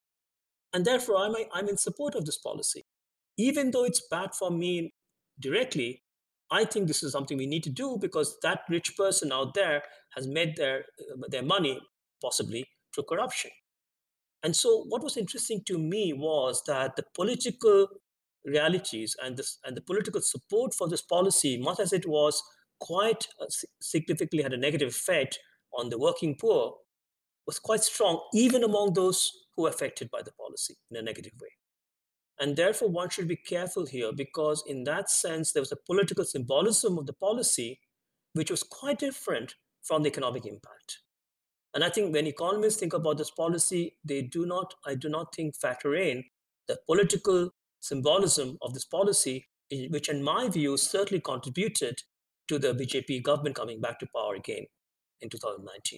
And therefore, I'm in support of this policy. Even though it's bad for me directly, I think this is something we need to do because that rich person out there has made their money possibly through corruption. And so what was interesting to me was that the political realities and the political support for this policy, much as it was quite significantly had a negative effect on the working poor, was quite strong even among those who were affected by the policy in a negative way. And therefore, one should be careful here because in that sense, there was a political symbolism of the policy, which was quite different from the economic impact. And I think when economists think about this policy, I do not think factor in the political symbolism of this policy, which in my view certainly contributed to the BJP government coming back to power again in 2019.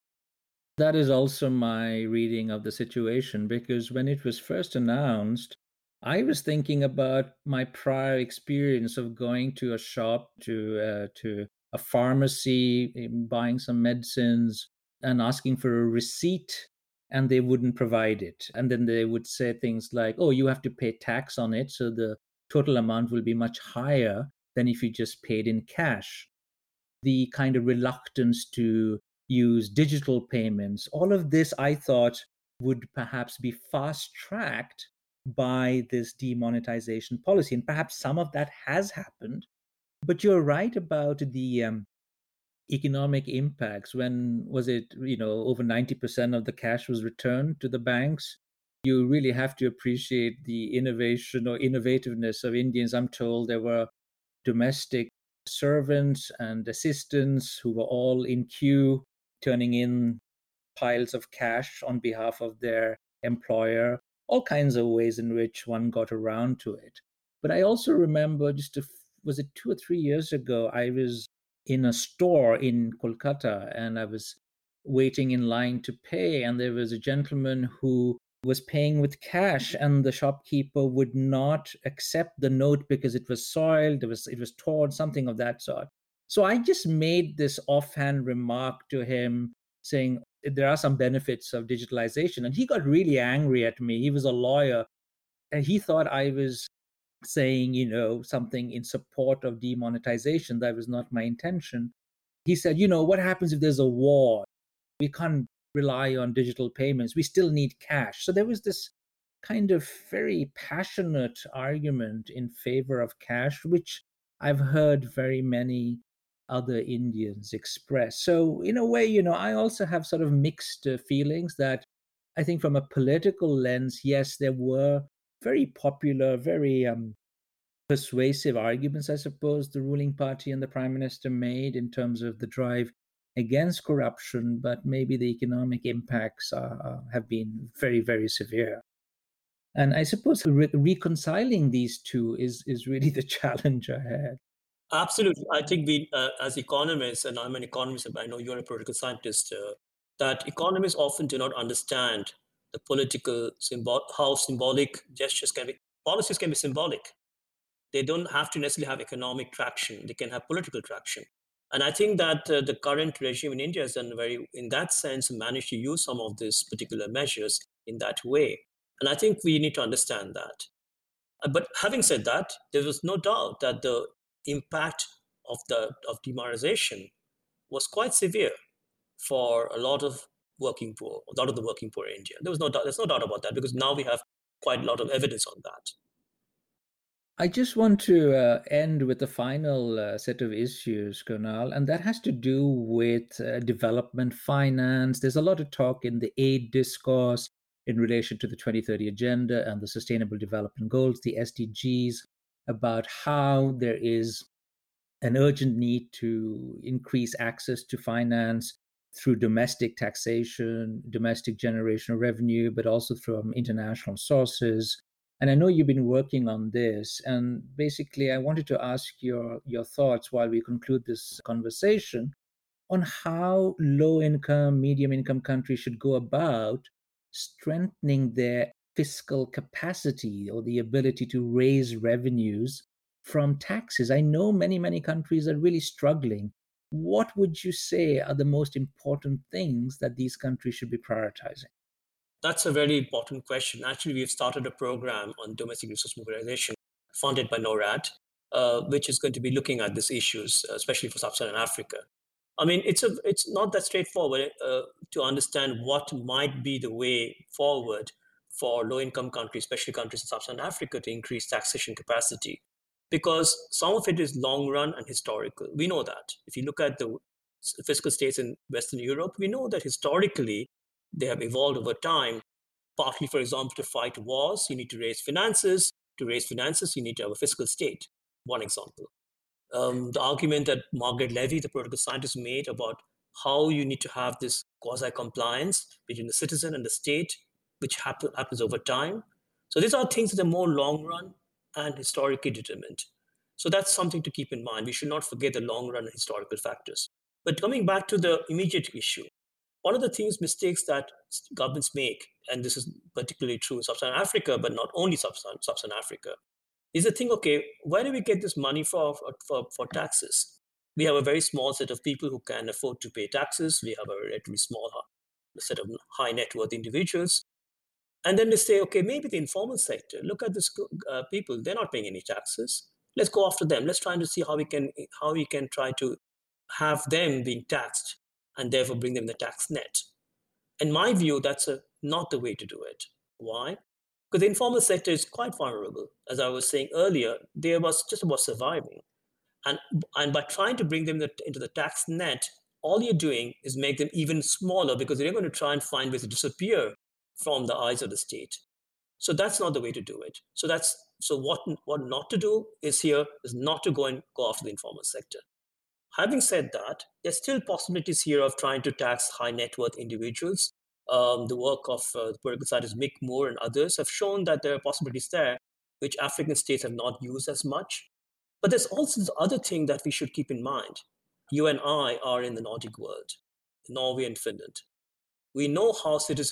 That is also my reading of the situation, because when it was first announced, I was thinking about my prior experience of going to a shop, to a pharmacy, buying some medicines, and asking for a receipt, and they wouldn't provide it. And then they would say things like, oh, you have to pay tax on it, so the total amount will be much higher than if you just paid in cash. The kind of reluctance to use digital payments, all of this I thought would perhaps be fast-tracked by this demonetization policy. And perhaps some of that has happened. But you're right about the economic impacts. When was it, over 90% of the cash was returned to the banks? You really have to appreciate the innovation or innovativeness of Indians. I'm told there were domestic servants and assistants who were all in queue, turning in piles of cash on behalf of their employer, all kinds of ways in which one got around to it. But I also remember was it 2 or 3 years ago, I was in a store in Kolkata and I was waiting in line to pay, and there was a gentleman who was paying with cash, and the shopkeeper would not accept the note because it was soiled, it was torn, something of that sort. So I just made this offhand remark to him saying there are some benefits of digitalization, and he got really angry at me. He was a lawyer, and he thought I was saying, something in support of demonetization. That was not my intention. He said, what happens if there's a war? We can't rely on digital payments. We still need cash. So there was this kind of very passionate argument in favor of cash, which I've heard very many other Indians express. So, in a way, I also have sort of mixed feelings that I think from a political lens, yes, there were very popular, very persuasive arguments, I suppose, the ruling party and the prime minister made in terms of the drive against corruption, but maybe the economic impacts have been very, very severe. And I suppose reconciling these two is really the challenge ahead. Absolutely. I think we, as economists, and I'm an economist, I know you're a political scientist, that economists often do not understand the political how symbolic policies can be symbolic. They don't have to necessarily have economic traction. They can have political traction. And I think that the current regime in India has done in that sense, managed to use some of these particular measures in that way. And I think we need to understand that. But having said that, there was no doubt that the impact of demonetization was quite severe for a lot of the working poor in India. There's no doubt about that, because now we have quite a lot of evidence on that. I just want to end with the final set of issues, Kunal, and that has to do with development finance. There's a lot of talk in the aid discourse in relation to the 2030 Agenda and the Sustainable Development Goals, the SDGs, about how there is an urgent need to increase access to finance through domestic taxation, domestic generation of revenue, but also from international sources. And I know you've been working on this. And basically, I wanted to ask your thoughts while we conclude this conversation on how low-income, medium-income countries should go about strengthening their fiscal capacity or the ability to raise revenues from taxes. I know many, many countries are really struggling. What would you say are the most important things that these countries should be prioritizing? That's a very important question. Actually, we've started a program on domestic resource mobilization funded by NORAD, which is going to be looking at these issues, especially for Sub-Saharan Africa. I mean, it's not that straightforward to understand what might be the way forward for low-income countries, especially countries in Sub-Saharan Africa, to increase taxation capacity, because some of it is long-run and historical. We know that. If you look at the fiscal states in Western Europe, we know that historically they have evolved over time, partly, for example, to fight wars. You need to raise finances. To raise finances, you need to have a fiscal state. One example. The argument that Margaret Levy, the political scientist, made about how you need to have this quasi-compliance between the citizen and the state, which happens over time. So these are things that are more long-run and historically determined. So that's something to keep in mind. We should not forget the long-run and historical factors. But coming back to the immediate issue, one of the mistakes that governments make, and this is particularly true in Sub-Saharan Africa, but not only Sub-Saharan Africa, is to think, okay, where do we get this money for taxes? We have a very small set of people who can afford to pay taxes. We have a relatively small set of high net worth individuals. And then they say, okay, maybe the informal sector, look at these people, they're not paying any taxes. Let's go after them. Let's try to see how we can try to have them being taxed and therefore bring them the tax net. In my view, that's not the way to do it. Why? Because the informal sector is quite vulnerable. As I was saying earlier, they was just about surviving. And by trying to bring them into the tax net, all you're doing is make them even smaller, because they're going to try and find ways to disappear from the eyes of the state. So that's not the way to do it. So what not to do is not to go after the informal sector. Having said that, there's still possibilities here of trying to tax high net worth individuals. The work of the political scientist Mick Moore and others have shown that there are possibilities there, which African states have not used as much. But there's also this other thing that we should keep in mind. You and I are in the Nordic world, Norway and Finland. We know how citizens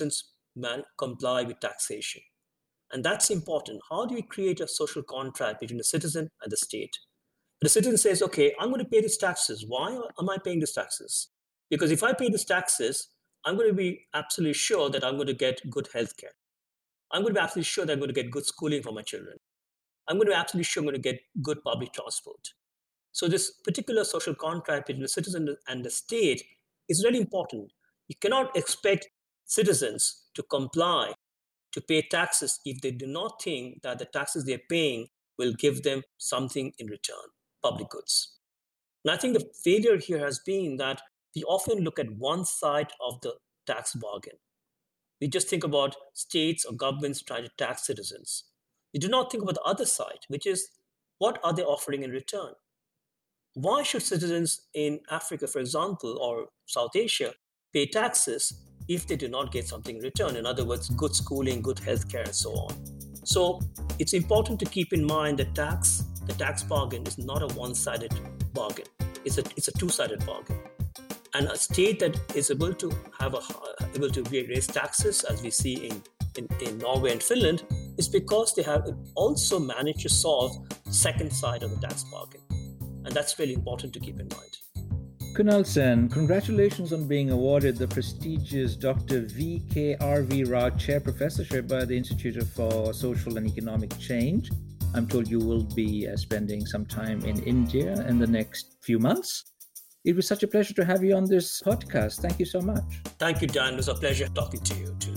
comply with taxation. And that's important. How do we create a social contract between the citizen and the state? The citizen says, okay, I'm going to pay these taxes. Why am I paying these taxes? Because if I pay these taxes, I'm going to be absolutely sure that I'm going to get good healthcare. I'm going to be absolutely sure that I'm going to get good schooling for my children. I'm going to be absolutely sure I'm going to get good public transport. So this particular social contract between the citizen and the state is really important. You cannot expect citizens to comply, to pay taxes if they do not think that the taxes they're paying will give them something in return, public goods. And I think the failure here has been that we often look at one side of the tax bargain. We just think about states or governments trying to tax citizens. We do not think about the other side, which is what are they offering in return? Why should citizens in Africa, for example, or South Asia pay taxes if they do not get something in return? In other words, good schooling, good healthcare, and so on. So it's important to keep in mind that the tax bargain is not a one-sided bargain. It's a two-sided bargain. And a state that is able to raise taxes, as we see in Norway and Finland, is because they have also managed to solve the second side of the tax bargain. And that's really important to keep in mind. Kunal Sen, congratulations on being awarded the prestigious Dr. V.K.R.V. Rao Chair Professorship by the Institute for Social and Economic Change. I'm told you will be spending some time in India in the next few months. It was such a pleasure to have you on this podcast. Thank you so much. Thank you, Dan. It was a pleasure talking to you too.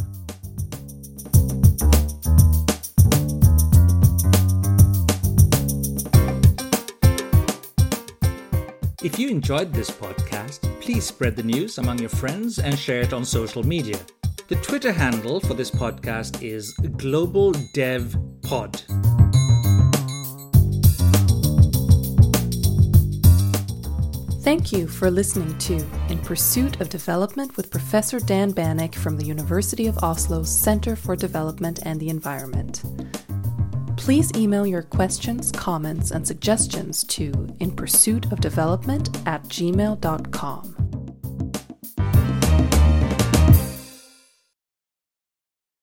If you enjoyed this podcast, please spread the news among your friends and share it on social media. The Twitter handle for this podcast is Global Dev Pod. Thank you for listening to In Pursuit of Development with Professor Dan Banik from the University of Oslo's Center for Development and the Environment. Please email your questions, comments, and suggestions to inpursuitofdevelopment@gmail.com.